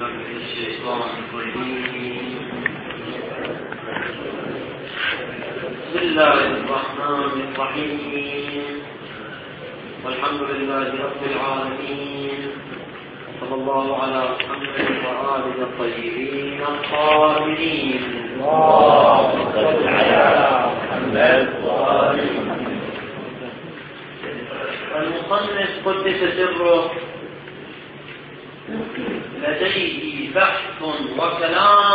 الشيطان الرجيم. بسم الله الرحمن الرحيم. والحمد لله رب العالمين. صلى الله على محمد وآله الطيبين الطاهرين. اللهم صل على محمد وآله محمد. المصنف قدس سره لديه بحث وكلام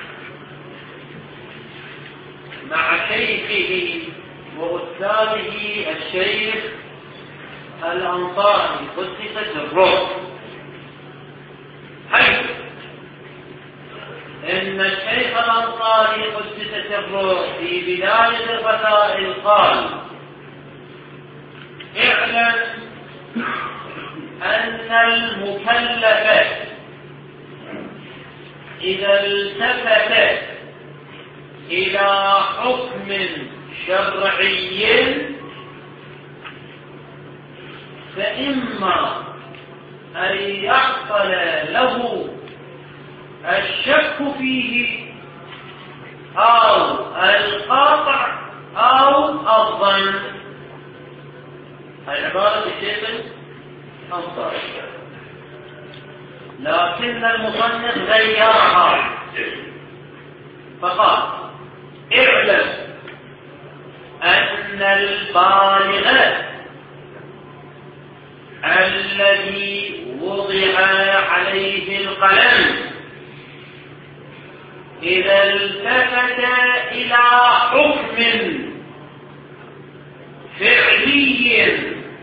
مع شيخه وأستاذه الشيخ الأنصاري قدس سره، حيث إن الشيخ الأنصاري قدس سره في بداية الرسائل قال: اعلم أن المكلف إذا التفت إلى حكم شرعي فإما أن يحصل له الشك فيه أو القطع أو الظن. العبارة الشيخ الأنصاري، لكن المصنف غيرها فقال: اعلم أن البالغ الذي وضع عليه القلم إذا التفت إلى حكم فعلي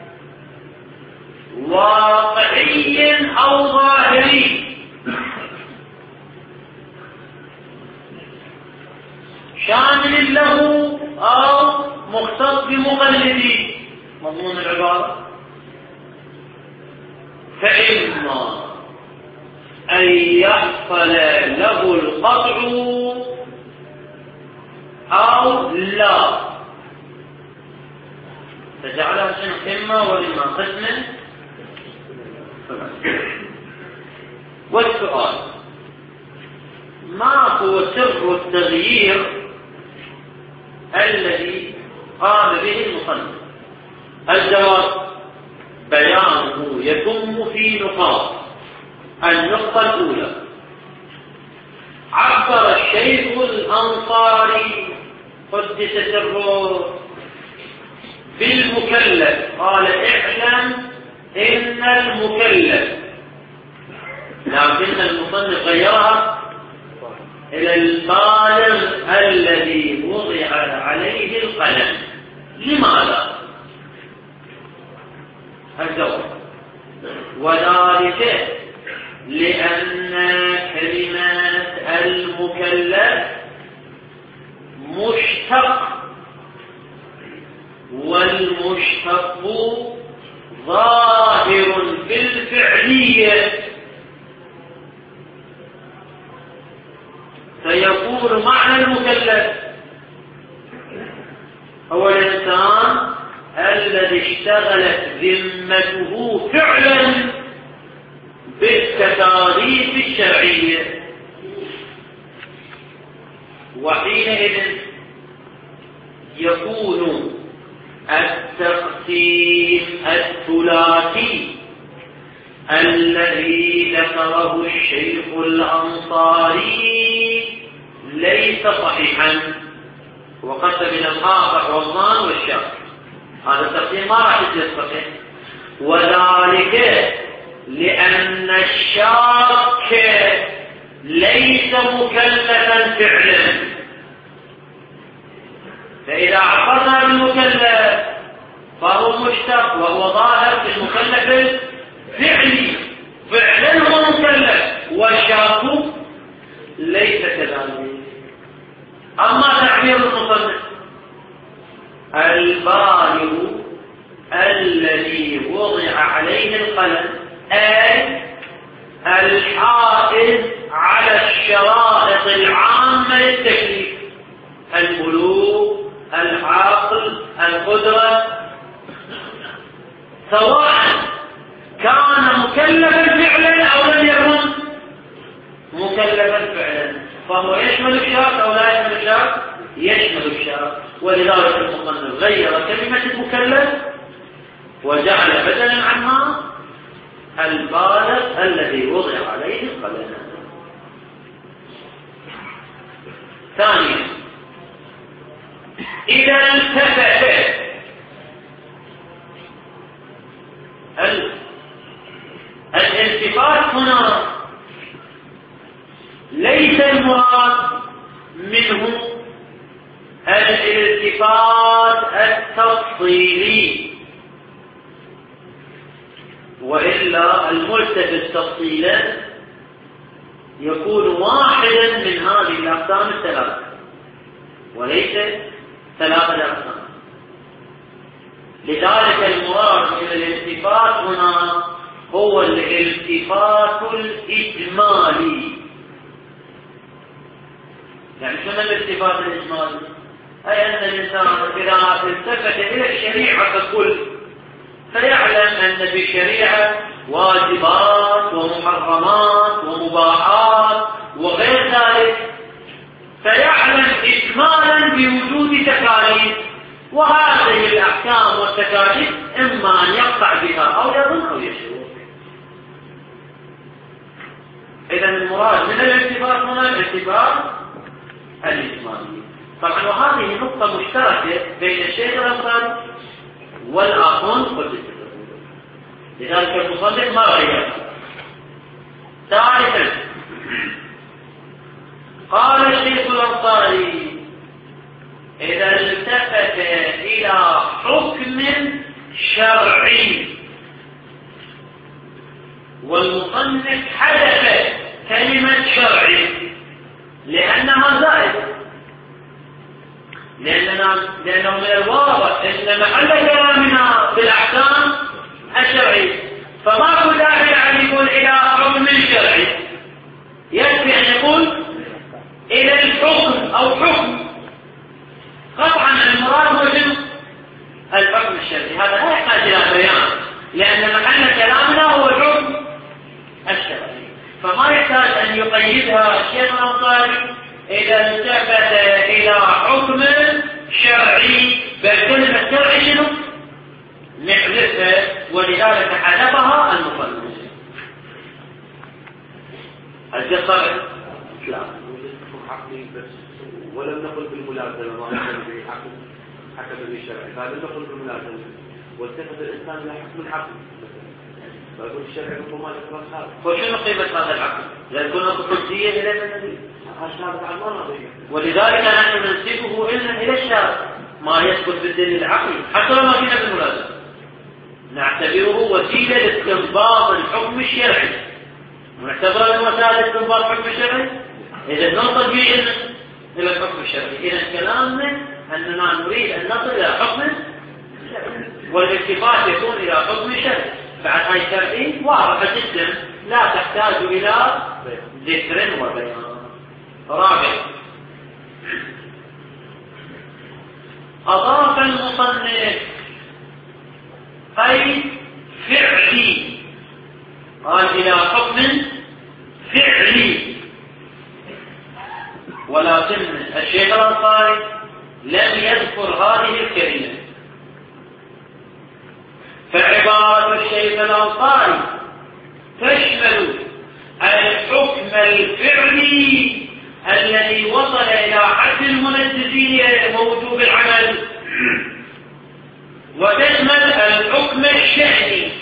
واقعي أو ظاهري شامل له أو مختص بمقلدي، مضمون العبارة، فإما أن يحصل له القطع أو لا، فجعلها شنو؟ إما وإما قسم. والسؤال: ما هو سر التغيير الذي قام به المصنف؟ الجواب: بيانه يتم في نقاط. النقطة الأولى: عبر الشيخ الأنصاري قدس سره بالمكلف، قال: اعلم إن المكلف، لكن المصنف غيرها إلى البالغ الذي وضع عليه القلم. لماذا؟ الجواب: وذلك لأن كلمة المكلف مشتق، والمشتق ظاهر بالفعلية، فيكون معنى المكلف هو الإنسان الذي اشتغلت ذمته فعلا بالتكاليف الشرعية، وحينئذ يكون التقسيم الثلاثي الذي ذكره الشيخ الأنصاري ليس صحيحا، وقسم إلى الخاطئ والظان والشك. هذا التقسيم ما راح يصير صحيح، وذلك لأن الشاك ليس مكلفا فعلا. فإذا عبرنا بالمكلف فهو مشتق وهو ظاهر في المكلف الفعلي، فعلا هو مكلف، والشاك ليس كذلك. أما تعبير المصنف: البالغ الذي وضع عليه القلم، أي الحائز على الشرائط العامة للتكليف: البلوغ، العقل، القدرة، سواء كان مكلفا فعلا أو لم يكن مكلفا فعلا، فهو يشمل الشرط أو لا يشمل الشرط؟ يشمل الشرط. ولذلك المصنف غير كلمة المكلف وجعل بدلا عنها البالغ الذي وضع عليه القلم. ثانيا، إذا التفت الالتفات هنا ليس المراد منه الالتفات التفصيلي، وإلا الملتفت تفصيلا يكون واحدا من هذه الأقسام الثلاثة وليس ثلاثة أقسام. لذلك المراد من الالتفات هنا هو الالتفات الإجمالي. يعني شنو الالتفات الإجمالي؟ أي أن الإنسان إذا التفت إلى الشريعة ككل فيعلم أن في الشريعة واجبات ومحرمات ومباحات وغير ذلك، فيعلم إجمالا بوجود تكاليف، وهذه الأحكام والتكاليف إما أن يقطع بها أو يظن أو يشعر. إذا المراد من الالتفات هنا الالتفات الإجمالي. طبعا وهذه نقطة مشتركة بين الشيخ الأنصاري والآخرون والجسد، لذلك المصنف ما غيرها. ثالثا، قال الشيخ الأنصاري إذا التفت إلى حكم شرعي، والمصنف حذف كلمة شرعي لأنها زائدة، لأنه من الواضح أن محل كلامنا بالأحكام الشرعية، فماكو داعي أن يقول إلى حكم شرعي، يكفي أن يقول إلى الحكم أو حكم. قطعا المراد هو الحكم الشرعي، هذا لا يحتاج إلى بيان لأن محل كلامنا هو الحكم الشرعي، فما يحتاج أن يقيدها الشيخ الأنصاري إذا التفت إلى حكم شرعي، بل كلمة شرعي شنو؟ نحذفها، ولذلك حذفها المصنف. الجسر لا حقي بس ولم نقل بالملازمة، ما نقل حكم بالشرع، فلم نقل بالملازمة والتفت الإنسان إلى حكم الحق، فأقول الشرع يقول ما يقرأ هذا. وشنو قيمة هذا العقل؟ لأن كنا قدسية إلى النبي، ولذلك نحن ننسبه إلى الشرع ما يثبت بالدليل العقلي حتى لو ما كنا بالملازمة، نعتبره وسيلة لاستنباط الحكم الشرعي، ونعتبره من وسائل استنباط الحكم الشرعي. إذا نصل به إلى الحكم الشرعي، إذا كلامنا أننا نريد أن نصل إلى حكم شرعي، والالتفات يكون إلى حكم شرعي. بعد هاي شرعي واضحة جدا لا تحتاج إلى ذكر وبيان. رابع، أضاف المصنف أي فعلي، قال إلى حكم فعلي، ولكن الشيخ الأنصاري لم يذكر هذه الكلمة، فعبارة الشيخ الأنصاري تشمل الحكم الفعلي الذي وصل إلى حد المنجزية ووجوب العمل، وتشمل الحكم الشأني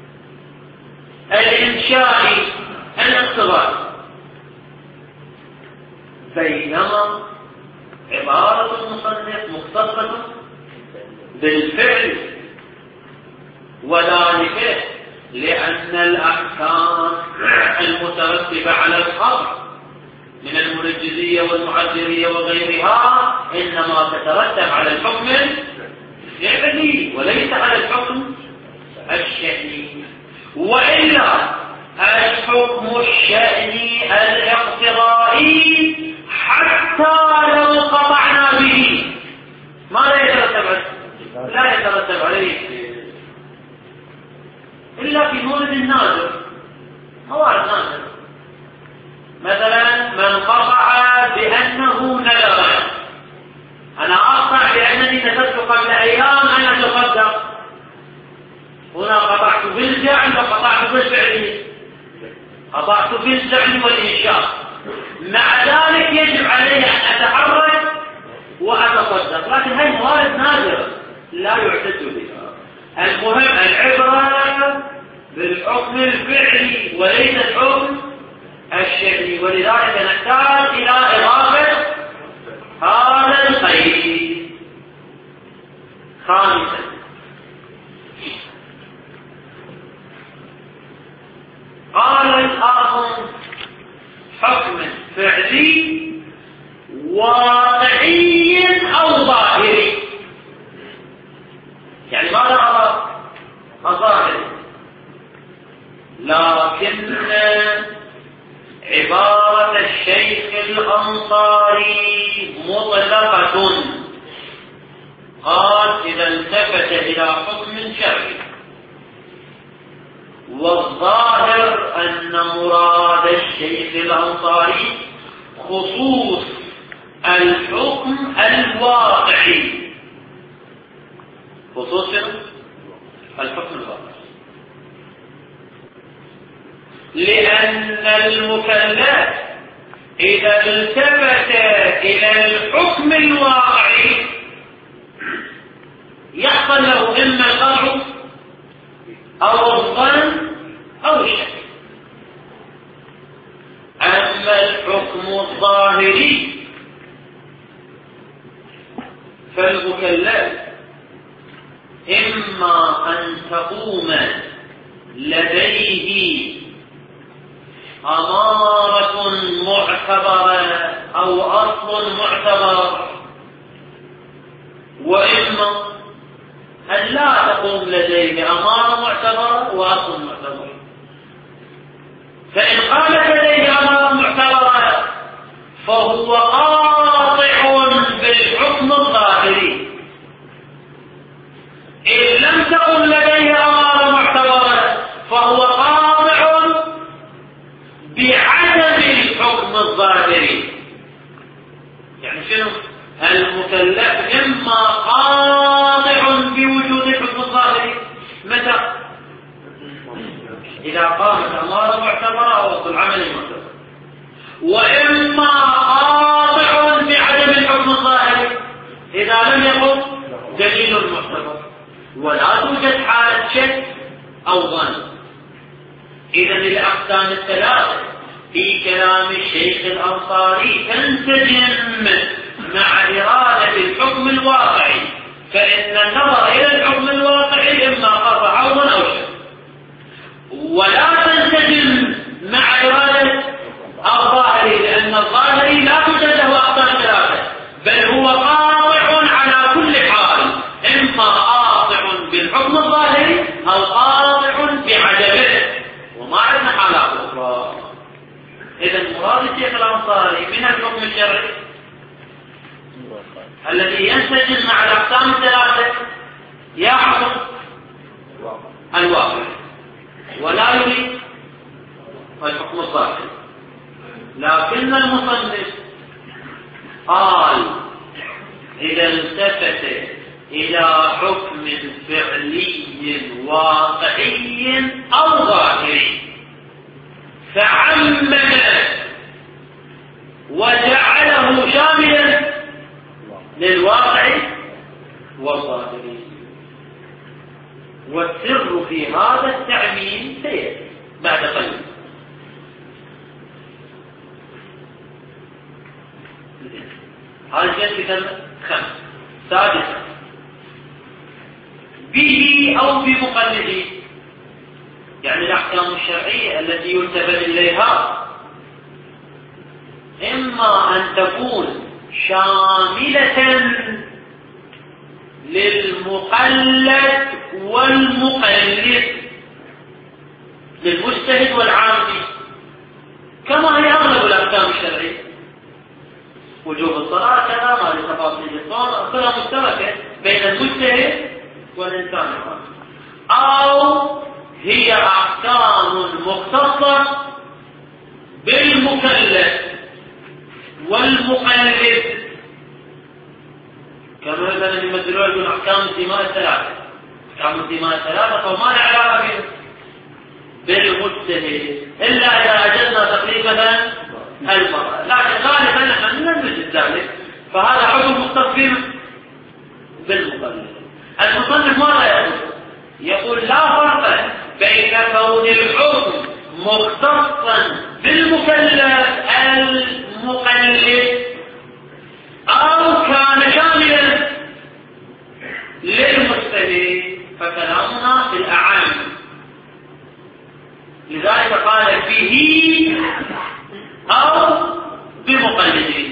الإنشائي الاقتضائي، بينما عبارة المصنف مختصة بالفعل، وذلك لأن الأحكام المترتبة على الحظر من المنجزية والمعذرية وغيرها إنما تترتب على الحكم الفعلي وليس على الحكم الشأني، وإلا الحكم الشأني الاقتضائي حتى لو قطعنا به ما لا يترتب عليه إلا في مورد نادر، موارد نادر. مثلا وقعت في الزعم والإنشاء، مع ذلك يجب علي أن أتحرك وأتصدق، لكن هذه موارد نادرة لا يعتد بها. المهم العبرة بالحكم الفعلي وليس الحكم الشرعي، ولذلك نحتاج إلى إضافة هذا القيد. خامسا، قال الآخر حكم فعلي واقعي أو ظاهري. يعني ماذا أرى؟ الظاهري، لكن عبارة الشيخ الأنصاري مطلقة. قال إذا التفت إلى حكم شرعي، والظاهر أن مراد الشيخ الأنصاري خصوص الحكم الواقعي، خصوص الحكم الواقعي، لأن المكلف إذا التفت إلى الحكم الواقعي يحصل له إما القطع أو الظن أو الشك. أما الحكم الظاهري فالمكلف إما أن تقوم لديه أمارة معتبرة أو أصل معتبر، وإما أن لا تقوم لديه أمارة معتبرة وأصل معتبر. فإن قامت لديه أمارة معتبرة فهو قاطع بالحكم الظاهري. إن لم تقم لديه أمارة معتبرة فهو قاطع بعدم الحكم الظاهري. يعني شنو؟ المكلف إما قاطع بوجود الحكم الظاهري متى؟ إذا قامت أمارة معتبرة أو أصل عمل معتبر، وإما قاطع بعدم الحكم الظاهري إذا لم يقم دليل معتبر ولا توجد حالة شك أو ظن. إذن الأقسام الثلاثة في كلام الشيخ الأنصاري تنسجم مع إرادة الحكم الواقعي، فإن النظر إلى الحكم الواقعي إما قطع أو ظن أو شك، ولا تنسجم مع إرادة الظاهري، لأن الظاهري لا توجد له أقسام ثلاثة، بل هو قاطع على كل حال، إما قاطع بالحكم الظاهري أو قاطع بعدمه، وما عندنا حالات أخرى. إذن مراد الشيخ الأنصاري من الحكم الشرعي الذي ينسجم مع الأقسام الثلاثة يحكم الواقع ولا يريد الحكم الظاهري. لكن المصنف قال إذا التفت إلى حكم فعلي واقعي أو ظاهري فعمم وجعله شاملا للواقع والظاهري، والسر في هذا التعميم سيأتي بعد قليل. هذا الشيء كلمة 5. سادسا، به أو بمقلده، يعني الأحكام الشرعية التي يلتفت إليها إما أن تكون شاملة للمقلد والمقلد، للمجتهد والعامي، كما هي أغلب الأحكام الشرعية. وجوب الصلاة كذا، ما لتفاصيل الصلاة كلها مشتركة بين المجتهد والإنسان العامي، أو هي أحكام مختصة بالمكلف والمقلد، كما مثلا يمثلون يقول أحكام الدماء الثلاثة. أحكام الدماء الثلاثة فما لا علاقة بهم، بالمجتهد إلا إذا أجدنا تقريبا المرأة، لكن غالبا نحن لم نجد ذلك، فهذا حكم مختص بالمقلد. المصنف ماذا يقول لا فرق بين كون الحكم مختصا بالمكلف المقلد أو كان شاملا للمجتهد، فكلامنا في الأعم. لذلك قال به أو بمقلده.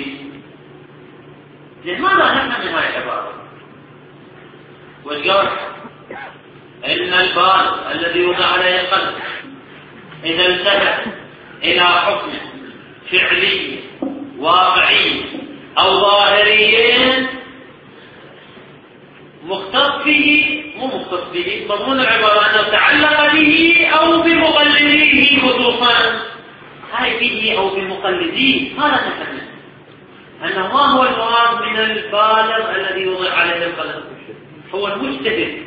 لماذا نفهم من هذه العبارة؟ والجواب إن البال الذي يوضع عليه القلب إذا التفت إلى حكم فعلي واقعي أو ظاهري مختص به، مو مختص به، مضمون العبارة أنه تعلق به أو بمقلديه خصوصا. هاي به أو بمقلديه هذا نفهم أنه ما هو المراد من البالغ الذي يوضع عليه القلم، هو المجتهد.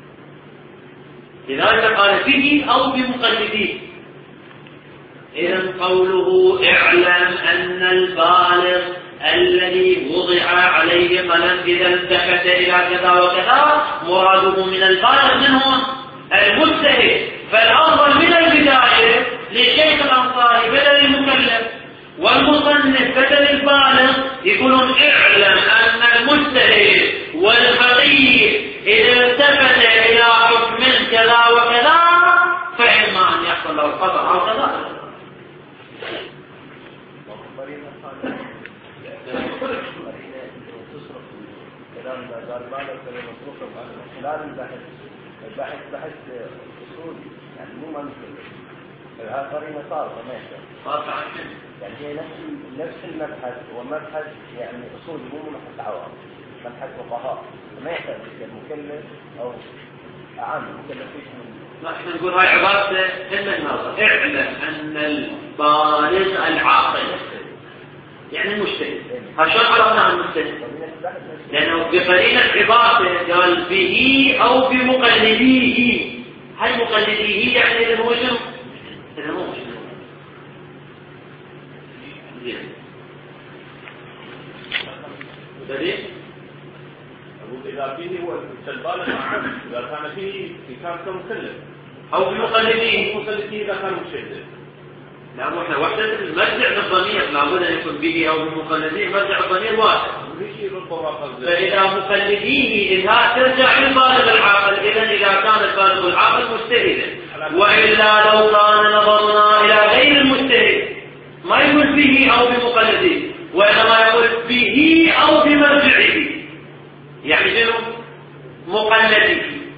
لذلك قال به أو بمقلديه. إذن قوله اعلم أن البالغ الذي وضع عليه قلم إذا التفت إلى كذا وكذا مراده من البالغ منه المجتهد. فالأفضل من البداية للشيخ الأنصاري بدل المكلف والمصنف بدل البالغ يقولون اعلم أن المجتهد والفقيه إذا التفت إلى حكم كذا وكذا فإما أن يحصل له الخطأ أو كذا. البحث بحث أصولي يعني مو منطقي، الآخرين صار ماشي يعني هي نفس المبحث، ومبحث يعني أصولي مو مبحث عوام، مبحث فقهاء، ما يحتاج المكلف أو أعم المكلف فيش من. نحن نقول هاي عبارة إلا النظر. اعلم أن البالغ العاقل يعني المجتهد. هالشرط عرفنا عن المجتهد لأنه بقرينة عبارته قال به أو بمقلديه. هل مقلديه يعني إذا هو شنو؟ إذا هو شنو؟ دليل؟ أقول إذا فيه هو البالغ عام، إذا كان فيه كان كمكلف أو بمقلديه. مقلديه إذا كان مجتهد. نعم، احنا وحدة المرجع للضمير لابد أن يكون به أو بمقلديه، مرجع الضمير واحد. فإذا مقلديه إذا ترجع للبالغ العاقل، إذا كان البالغ العاقل مجتهدا، وإلا لو كان نظرنا إلى غير المجتهد ما يقول به أو بمقلديه، وإنما يقول به أو بمرجعه، يعني شنو؟ مقلده.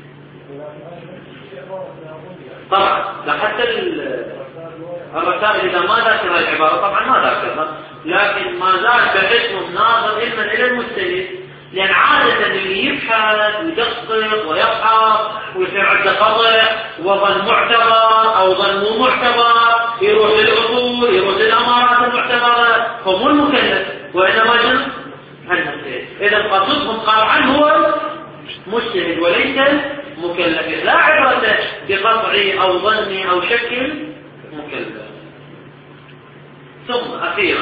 طبعا حتى الرسائل إذا ما ذكر العبارة طبعا ما ذكرها، لكن ما زال بحثهم ناظر علما إلى المجتهد، لأن عادة اللي يبحث ويدقق ويبحث ويصير عنده قضاء وظن معتبر أو ظن مو معتبر، يروح للأصول يروح للأمارات المعتبرة، هو مو المكلف وإنما جنس المجتهد. إذا قصدهم قطعا هو مجتهد وليس مكلف، لا عبرة بقطعي أو ظني أو شك مكلف. ثم أخيرا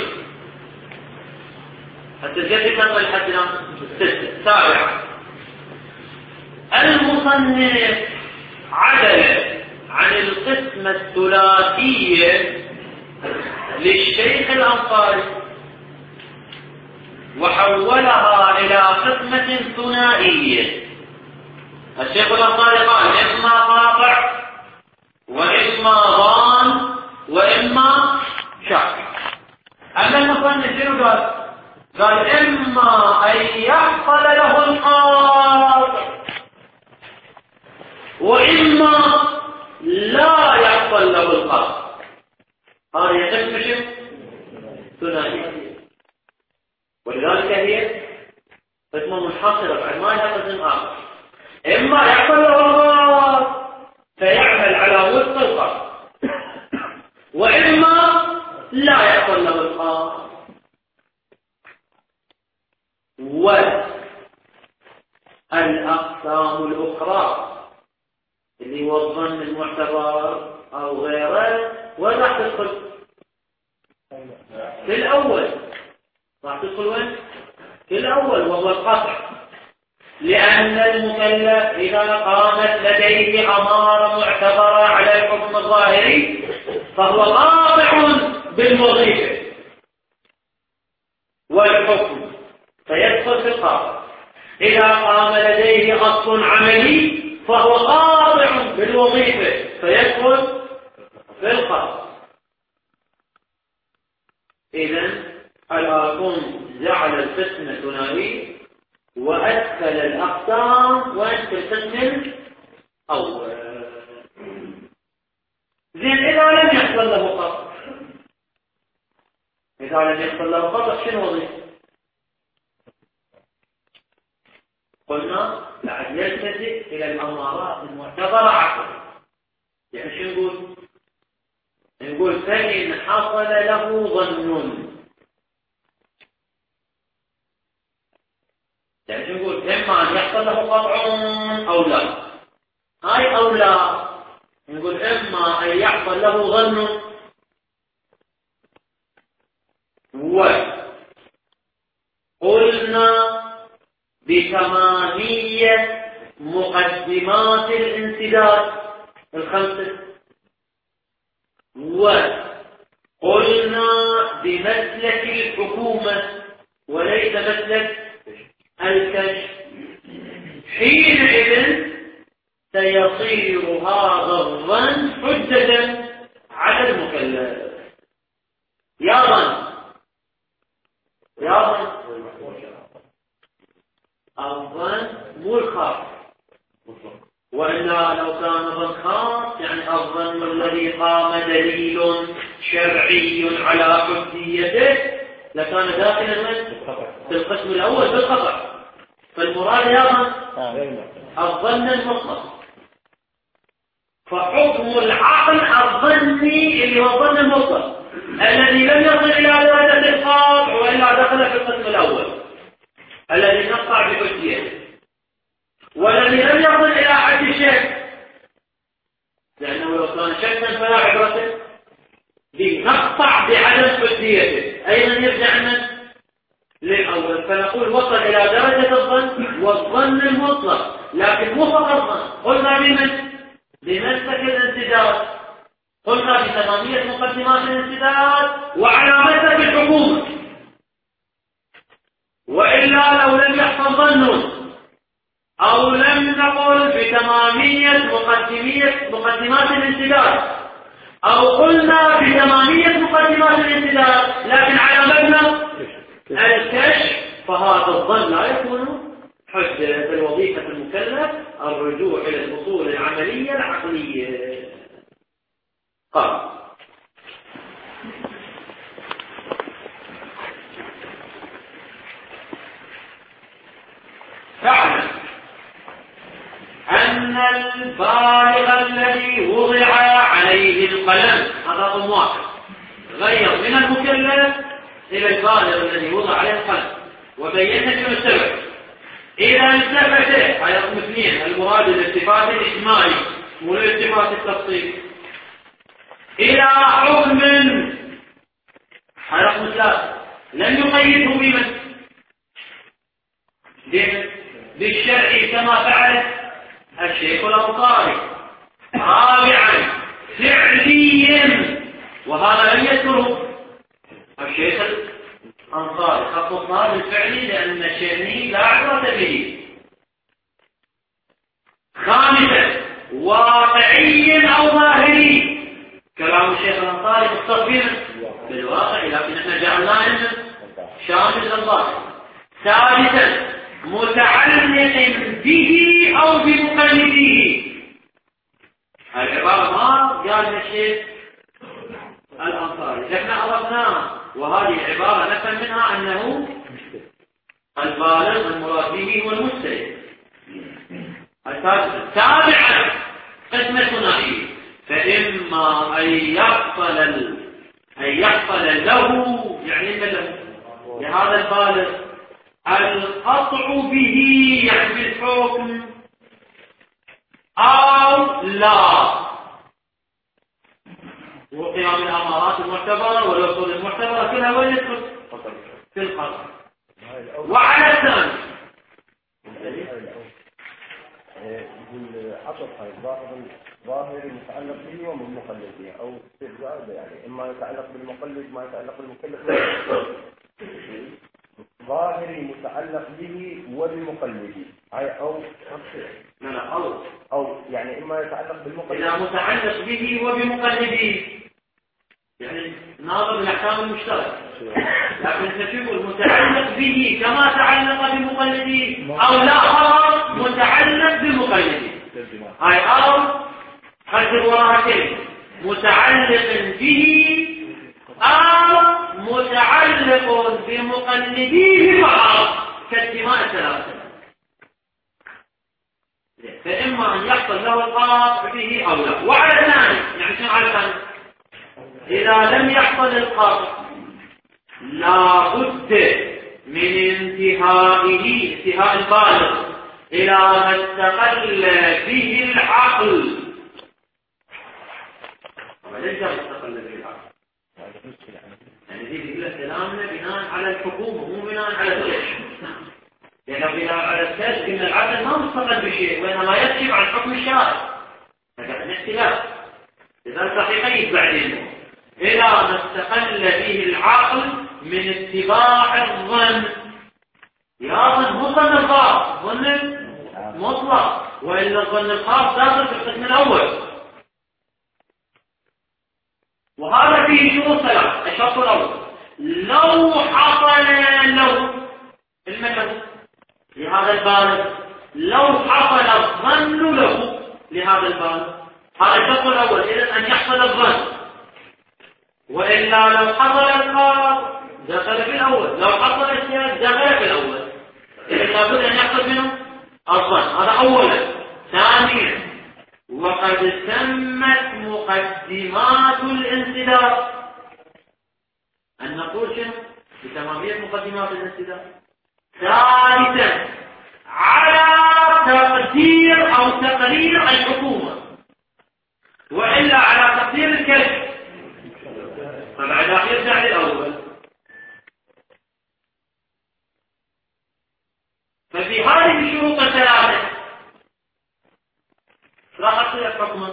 التجدد تنقل حدنا 6. سابعا المصنف عدل عن القسمة الثلاثية للشيخ الأنصاري وحولها إلى قسمة ثنائية. الشيخ الأنصاري قال إما قاطع وإما ظان وإما شك. أما المصنف شنو قال؟ قال إما أن يحصل له القاطع وإما لا يحصل له القاطع. هذا يتم ثنائية، ولذلك هي قسمة منحصرة بعد ما لها قسم آخر. إما يحصل له القاطع فيعمل على وفق القاطع، وإما لا يحصل له القاطع. والأقسام الأخرى اللي هو الظن المعتبر أو غيره، وين راح تدخل؟ في الأول. راح تدخل وين؟ في الأول، وهو القطع. لأن المكلف إذا قامت لديه أمارة معتبرة على الحكم الظاهري فهو قاطع بالوظيفة والحكم فيدخل في القاطع. إذا قام لديه أصل عملي فهو قاطع بالوظيفة فيدخل في القاطع. إذن الآكم جعل القسم ثنائي وأدخل الأقسام وأنت القسم الأول. زين، إذا لم يحصل له قطع، إذا لم يحصل له قطع شنو وظيفة؟ قلنا بعد يلتجئ إلى الأمارات المعتبرة عقلا. يعني شو نقول؟ نقول فإن حصل له ظن، يعني شو نقول؟ إما أن يحصل له قطع أو لا. هاي أو لا، نقول إما أن يحصل له ظن وقلنا بثمانية مقدمات الانسداد الخمسة، وقلنا بمسلك الحكومة وليس مسلك الكشف. حينئذ سيصير هذا الظن حجة على المكلف. يا ظن الظن مو الخاص، وإلا لو كان ظن خاص يعني الظن الذي قام دليل شرعي على حجيته لكان داخلا في القسم الأول بالقطع. فالمراد يا ظن الظن المطلق. فحكم العقل الظني اللي هو الظن المطلق الذي لم يصل إلى درجة القاطع وإلا دخل في القسم الأول الذي نقطع بحجيته، والذي لم يصل إلى حد الشك، لأنه لو كان شكا فلا عبرة به، نقطع بعدم حجيته، أيضا يرجع من للأول. فنقول وصل إلى درجة الظن والظن المطلق، لكن مو فقط الظن. قلنا بمسلك الانسداد، قلنا بثمانية مقدمات الانسداد وعلى مسلك الحكومة. وإلا لو لم يحصل ظن أو لم نقل بثمانية مقدمات الانسداد، أو قلنا بثمانية مقدمات الانسداد لكن على مبنى الكشف، فهذا الظن لا يكون حجة. الوظيفة المكلف الرجوع إلى الأصول العملية العقلية. قال فاعلم أن البالغ الذي وضع عليه القلم، هذا رقم واحد، غير من المكلف إلى البالغ الذي وضع عليه القلم، وبينا شنو السبب. إذا التفت، هذا رقم اثنين، المراد الالتفات الإجمالي مو الالتفات التفصيلي، إلى حكم، هذا رقم ثلاثة، لم يقيده بمن؟ بالشرع كما فعل الشيخ الأنصاري. رابعا فعليا، وهذا لم يذكره الشيخ الأنصاري، خصصناه بالفعلي لأن الشيخ لا عبرة به. خامسا واقعي أو ظاهري، كلام الشيخ الأنصاري مستقبلا بالواقع لكن احنا جعلناه شامل الظاهر. ثالثا متعلق به أو بمقلده، العبارة ما قال الشيخ الأنصاري، احنا عرفناه، وهذه العبارة نفهم منها أنه البالغ المراد به هو المجتهد. سابعا قسم ثنائي، فإما أن يحصل له، يعني له لهذا البالغ القطع به يعني بالحكم، أو لا. وقيام الأمارات المعتبرة والأصول المعتبرة كلها وين يدخل؟ في القطع. وعلى الثاني يقول عطف ظاهر متعلق به ومقلد به أو استرجاع يعني إما يتعلق بالمقلد ما يتعلق بالمكلف ظاهري متعلق به وبمقلده أو أو يعني إما يتعلق بالمقلد إذا متعلق به وبمقلده يعني ناظر الأحكام المشتركة، لكن تشوف المتعلق به كما تعلق بمقلده أو لا خبر متعلق بمقلده أي أو حذف وراء كلمة متعلق به أو متعلق بمقلديه فقط كالدماء الثلاثة، فإما أن يحصل له القرار به أو لا. وعلى الثاني يعني شنو على الثاني؟ إذا لم يحصل القرار لا بد من انتهاء البالغ إلى ما استقل به العقل. وليس مستقل به العقل يعني دي بيقول كلامنا بناء على الحكومة مو بناء على الجيش، لأنه بناء على الجيش إن العقل ما مستقل بشيء وإنما يكشف عن حكم الشارع، هذا الاختلاف. إذا صحيحين بعدين إلى ما استقل به العقل من اتباع الظن، يا ظن مو ظن الخاص، ظن مطلق، وإلا الظن الخاص داخل في القسم الأول. وهذا فيه شروط ثلاث. الشرط الأول لو حصل له المثل لهذا البالغ، لو حصل الظن له لهذا البالغ، هذا الشرط الأول، إذن أن يحصل الظن، وإلا لو حصل القرار دخل في الأول، لو حصل الشيء دخل في الأول، إذن لابد أن يحصل منه الظن. هذا أولا. ثانيا وقد تمت مقدمات الانسداد، أن نقول شنو بتمامية مقدمات الانسداد. ثالثا على تقدير أو تقرير الحكومة، وإلا على تقدير الكشف، فبعد يرجع للأول. ففي هذه الشروط الثلاثة راح أصير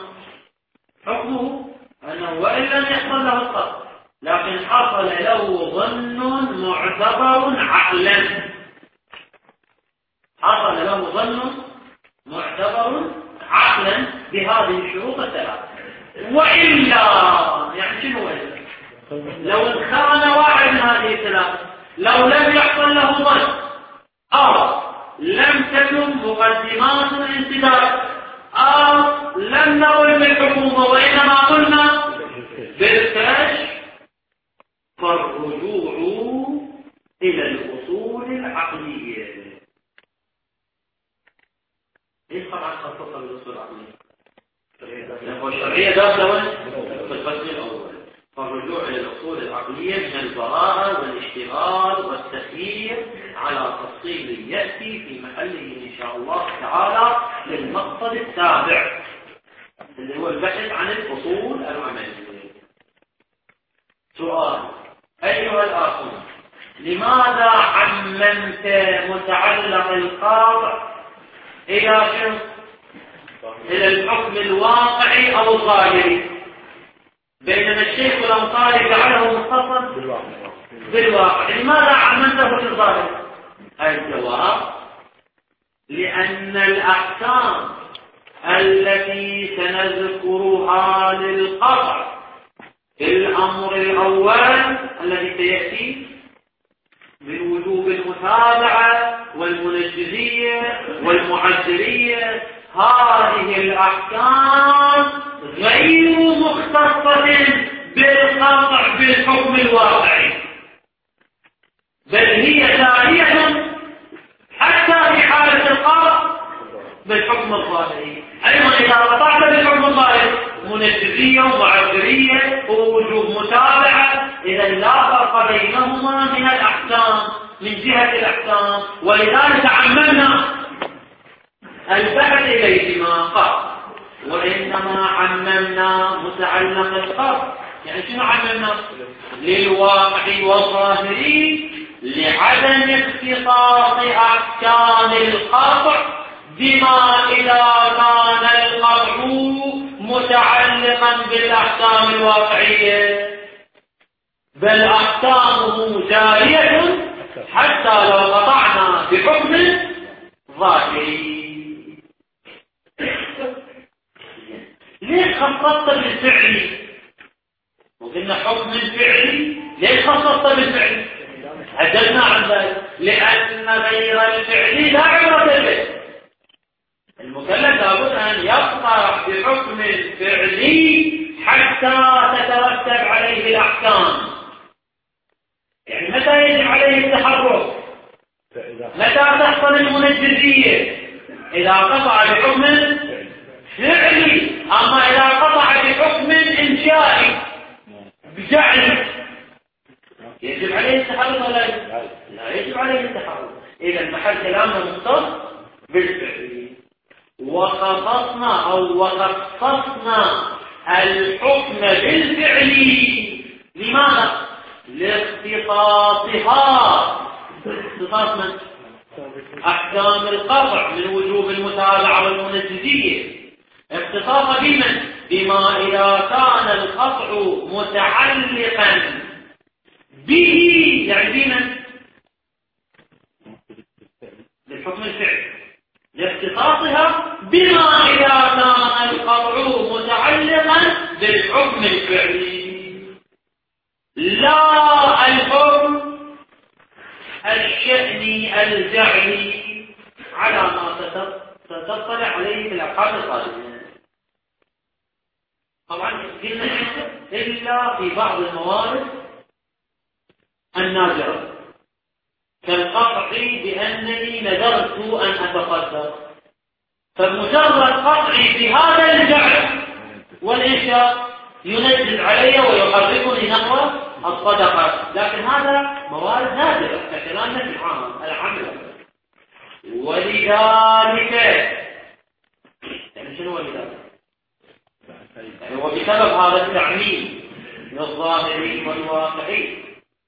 حكمه أنه وإن لم يحصل له القصد لكن حصل له ظن معتبر عقلا، حصل له ظن معتبر عقلا بهذه الشروط الثلاثة. وإلا يعني شنو وإلا؟ لو انخرن واحد من هذه الثلاثة، لو لم يحصل له ظن أو لم تكن مقدمات الانسداد أو لم نقل بالحكومة وإنما قلنا بالكشف، فالرجوع إلى الأصول العقلية. إيش طبعا خصصها بالأصول العقلية؟ الشرعية داخلة في القسم الأول، فالرجوع إلى الأصول العقلية من البراءة والاشتغال والتخيير على تفصيل يأتي في محله إن شاء الله تعالى للمقصد التابع اللي هو البحث عن الأصول العملية. سؤال أيها الآخرون، لماذا عممت متعلق القاطع إلى شنو؟ إلى الحكم الواقعي أو الظاهري، بينما الشيخ الأنصاري جعله مختصا بالواقع. لماذا عممته في الظاهر؟ الجواب لأن الأحكام التي سنذكرها للقطع في الأمر الأول الذي سيأتي بوجوب المتابعة والمنجزية والمعذرية، هذه الأحكام غير مختصة بالقطع بالحكم الواقعي، بل هي تالية حتى في حالة القطع بالحكم الظاهري. أيضا إذا قطعت بالحكم الظاهري منجزية ومعذرية ووجوب متابعة، إذا لا فرق بينهما من الأحكام من جهة الأحكام، ولذلك عممنا البحث إليهما قط، وإنما عممنا متعلق القط يعني شنو عملنا؟ للواقع والظاهري لعدم اختصاص أحكام القطع بما إذا كان القطع متعلقا بالأحكام الواقعية، بل أحكامه جارية حتى لو قطعنا بحكم ظاهري. ليش خصصت بالفعل؟ وقلنا حكم الفعل، ليش خصصت بالفعل؟ عدلنا عن ذلك لأن غير الفعل لا عبرة به. المكلف لابد أن يقطع بحكم الفعل حتى تترتب عليه الأحكام. يعني متى يجب عليه التحرك؟ متى تحصل المنجزية؟ إذا قطع بحكم فعلي. أما إذا قطع بحكم إنشائي بجعل يجب عليه التحرك ولا لا يجب عليه التحرك. إذا محل كلامنا مختص بالفعل. وخصصنا الحكم بالفعل. لماذا؟ لاختصاصها، اختصاص من؟ أحكام القطع من وجوب المتابعة والمنجزية. اختصاص بمن؟ بما إذا كان القطع متعلقا به، يعني بمن؟ بالحكم الفعلي. لاختصاصها بما إذا كان القطع متعلقا بالحكم الفعلي، لا الحكم الشأني الجعلي على ما ستطلع عليه في الأبحاث القادمة. طبعا قلنا إلا في بعض الموارد النادرة كالقطع بأنني نذرت أن أتصدق، فمجرد قطعي في هذا الجعل والإنشاء ينزل علي ويحركني نحو الصدقة. لكن هذا موارد نادرة ككلامنا في العمل. ولذلك يعني شنو ولذلك؟ يعني وبسبب هذا التعميم للظاهري والواقعي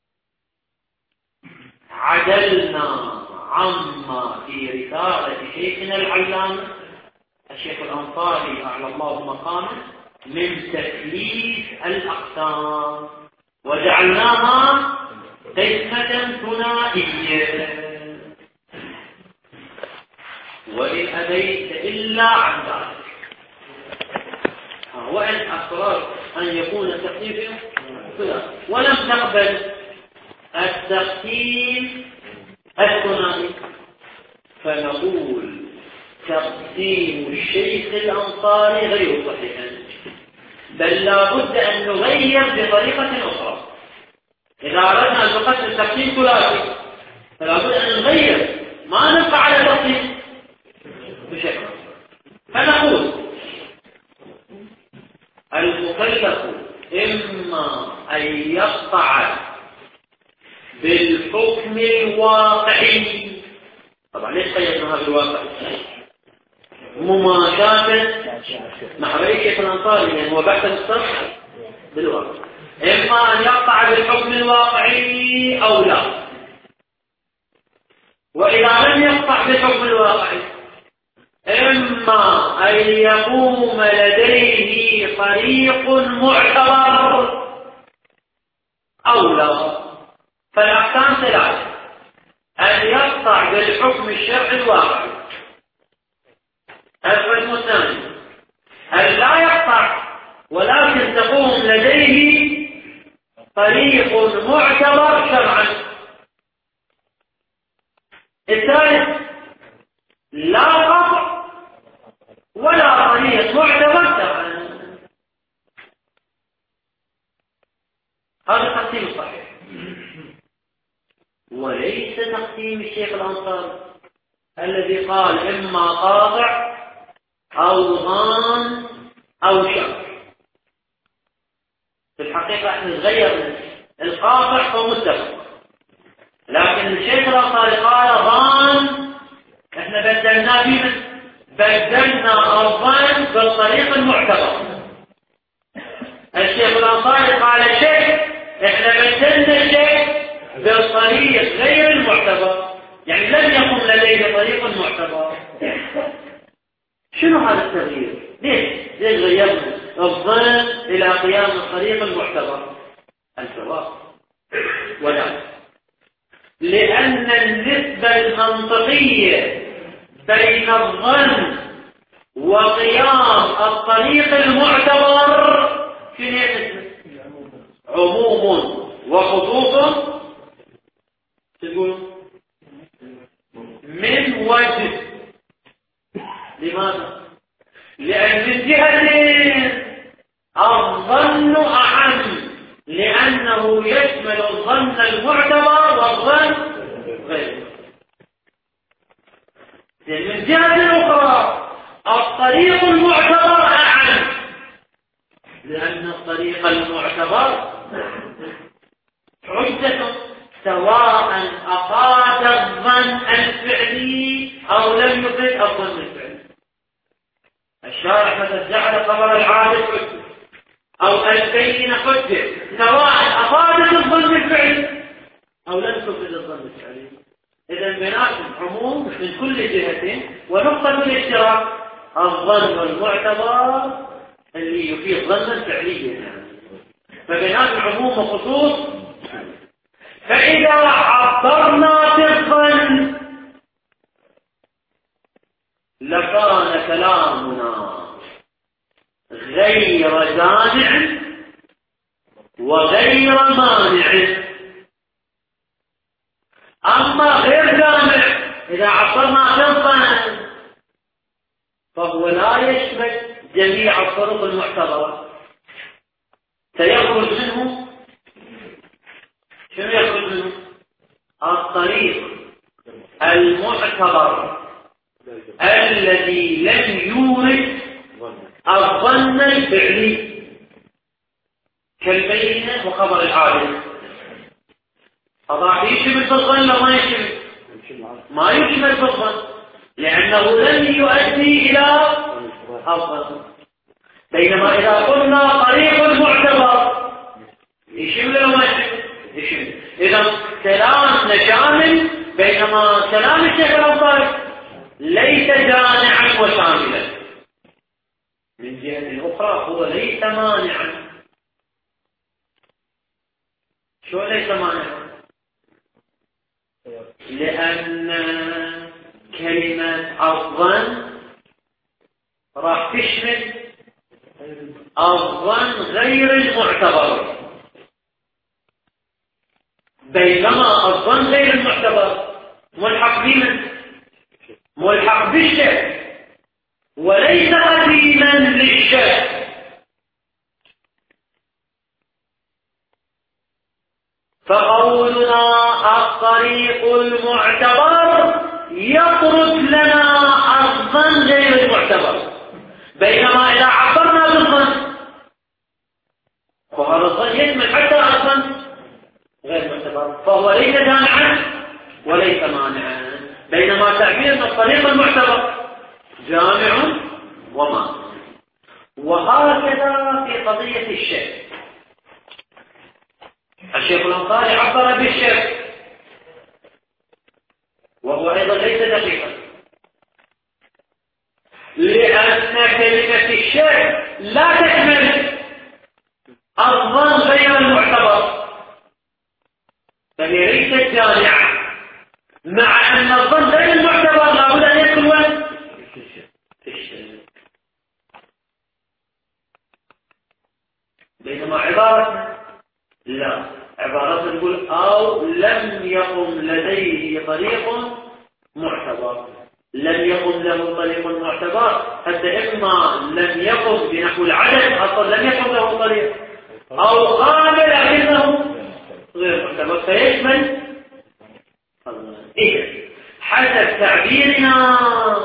عدلنا عما في رسالة شيخنا العلامة الشيخ الأنصاري أعلى الله مقامه من تكليف الأقسام، وجعلناها قسمة ثنائية. وإن أبيت إلا عن ذلك، وإن أصررت أن يكون التقسيم ولم تقبل التقسيم الثنائي، فنقول تقسيم الشيخ الأنصاري غير صحيح، بل لا بد أن نغير بطريقة أخرى. إذا أردنا أن نقسم التقسيم ثلاثي فلا بد أن نغير، ما نبقى على تقسيم بشكل. فنقول المكلف إما أن يقطع بالحكم الواقعي. طبعا ليش قيدناها بالواقع؟ مماشاة مع رأي شيخ الأنصاري، لأنه هو بحث الصرح بالواقع. إما أن يقطع بالحكم الواقعي أو لا. وإذا لم يقطع بالحكم الواقعي إما أن يقوم لديه طريق معتبر أو لا. فالأحكام ثلاثة: أن يقطع بالحكم الشرعي الواقعي، الحكم الثاني أن لا يقطع ولكن تقوم لديه طريق معتبر شرعا، الثالث لا قطع ولا طريق معتبر شرعا. هذا التقسيم الصحيح، وليس تقسيم الشيخ الأنصاري الذي قال إما قاطع أو ضان أو شرع. في الحقيقة احنا نغير القاطع هو متفق، لكن الشيخ الأنصاري قال ضان، احنا بدلنا بمن؟ بدلنا الضان بالطريق المعتبر. الشيخ الأنصاري قال شيء، احنا بدلنا الشيء بالطريق غير المعتبر، يعني لم يكن لديه طريق معتبر. شنو هذا التغيير؟ ليش غيرنا الظن إلى قيام الطريق المعتبر؟ الجواب ولا، لأن النسبة المنطقية بين الظن وقيام الطريق المعتبر شنو؟ عموم وخصوص. تقول من وجه. لماذا؟ لأن من جهة الظن أعم، لأنه يشمل الظن المعتبر والظن غيره. من جهة أخرى الطريق المعتبر أعم، لأن الطريق المعتبر حجة سواء أفاد الظن الفعلي أو لم يفد الظن الفعلي. الشارع مثلا جعل خبر العادل حجة أو البينة حجة سواء أفادت الظن الفعلي أو لم تفد الظن الفعلي. إذا بيناتهم عموم من كل جهة، ونقطة الاشتراك الظن المعتبر اللي يفيد ظنا فعليا يعني. فبيناتهم عموم وخصوص. فإذا عبرنا بالظن لكان كلامنا غير جامع وغير مانع. أما غير جامع إذا عبرنا بالظن فهو لا يشمل جميع الطرق المعتبرة، سيخرج منه شنو؟ يخرج منه الطريق المعتبر الذي لم يورد الظن الفعلي كالبينة وخبر العادل. أضاع يشمل بالظن لا ما يشمل؟ ما يشمل بالظن، لأنه لم يؤدي إلى الظن. بينما إذا قلنا طريق المعتبر يشمل ولا ما يشمل؟ إذا كلامنا شامل، بينما كلام الشيخ الأنصاري ليس جامعا وشاملا. من جهة أخرى هو ليس مانعا. شو ليس مانعا؟ لأن كلمة الظن راح تشمل الظن غير المعتبر، بينما الظن غير المعتبر ملحق بمن؟ ملحق بالشك وليس قديما للشك. فقولنا الطريق المعتبر يطرد لنا الظن غير المعتبر، بينما إذا عبرنا بالظن فهذا الظن يشمل حتى الظن غير معتبر، فهو ليس جامعا وليس مانعا. بينما تعبير الطريق المعتبر جامع ومانع. وهكذا في قضية الشك. الشيخ الأنصاري عبر بالشك وهو أيضا ليس دقيقا، لأن كلمة الشك لا تشمل الظن غير المعتبر، فهي ليست جامعة، مع أن الظن غير المعتبر لابد أن يكون في الشك. بينما عبارة لا، عبارة تقول أو لم يقم لديه طريق معتبر. لم يقم له طريق معتبر حتى إما لم يقم بنحو العدد، أصلا لم يقم له طريق، أو قام لكنه غير معتبر، فيشمل. إذن حسب تعبيرنا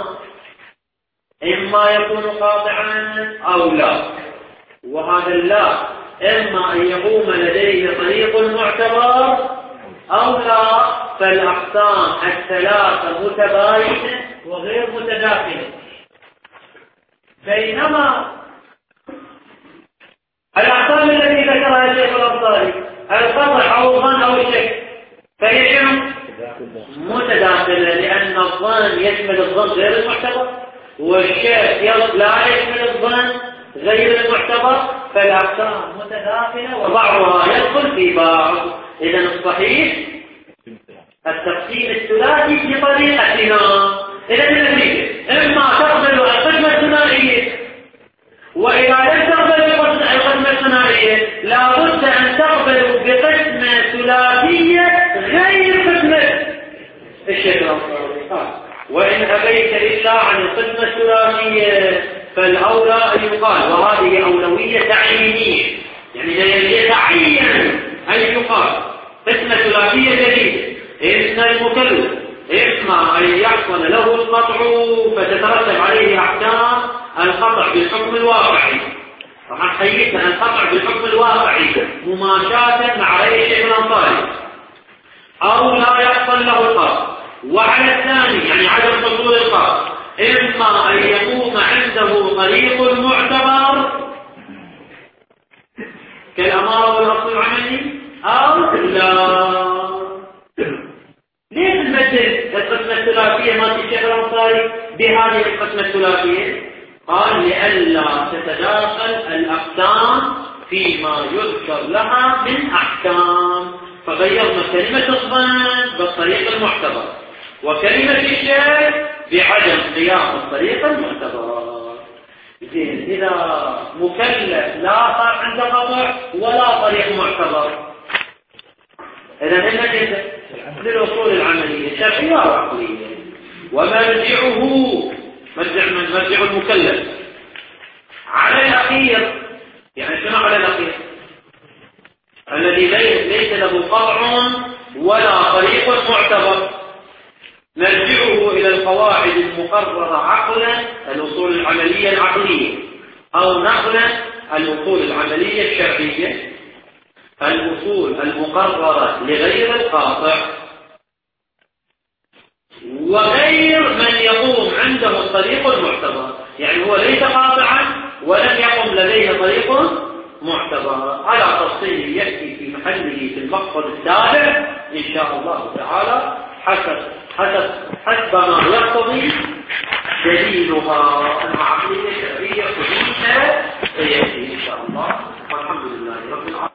إما يكون قاطعا أو لا، وهذا اللا إما أن يقوم لديه طريق معتبر أو لا، فالأقسام الثلاثة متباينة وغير متداخلة. بينما الأقسام التي ذكرها الشيخ الأنصاري القطع أو الظن أو الشك فهي شنو؟ متداخلة، لأن الظن يشمل الظن غير المعتبر والشك لا يشمل الظن غير المعتبر، فالأقسام متداخلة وبعضها يدخل في بعض. إذن الصحيح التقسيم الثلاثي بطريقتنا. إذن النتيجة إما تقبل القسمة الثنائية، وإذا لم تقبل القسمة الثنائية لابد أن تقبل بقسمة ثلاثية غير قسمة الشكل. وإن أبيت إلا عن القسمة الثلاثية فالأولى أن يقال، وهذه أولوية تعيينية، يعني يتعين أن يقال قسمة ثلاثية جديدة إن المكلف إما أن يحصل له القطع فتترتب عليه أحكام القطع بالحكم الواقعي، راح نحيثنا القطع بالحكم الواقعي مماشاة مع رأي الشيخ الأنصاري، أو لا يحصل له القطع. وعلى الثاني يعني عدم حصول القطع إما أن يقوم عنده طريق معتبر كالأمارة والأصل العملي أو لا. ليش نمثل القسمة الثلاثية ما في الشيخ الأنصاري بهذه القسمة الثلاثية؟ قال لئلا تتداخل الأقسام فيما يذكر لها من أحكام، فغيرنا كلمة الظن بالطريق المعتبر وكلمة الشك بعدم قيام الطريق المعتبر. إذا مكلف لا صار عنده قطع ولا طريق معتبر، إذا النتيجة للأصول العملية الشرعية والعقلية. ومرجعه مرجع المكلف على الأخير، يعني شنو على الأخير؟ الذي ليس له قطع ولا طريق معتبر، نرجعه إلى القواعد المقررة عقلا الأصول العملية العقلية، أو نقلا الأصول العملية الشرعية الأصول المقررة لغير القاطع، وغير من يقوم عنده الطريق المعتبر، يعني هو ليس قاطعا ولم يقم لديه طريق معتبر. على تفصيل يأتي في محله في المقصد السابع إن شاء الله تعالى حسب ما يقتضي دليلها أنها عقلية شرعية حديثة سيأتي إن شاء الله. والحمد لله رب العالمين.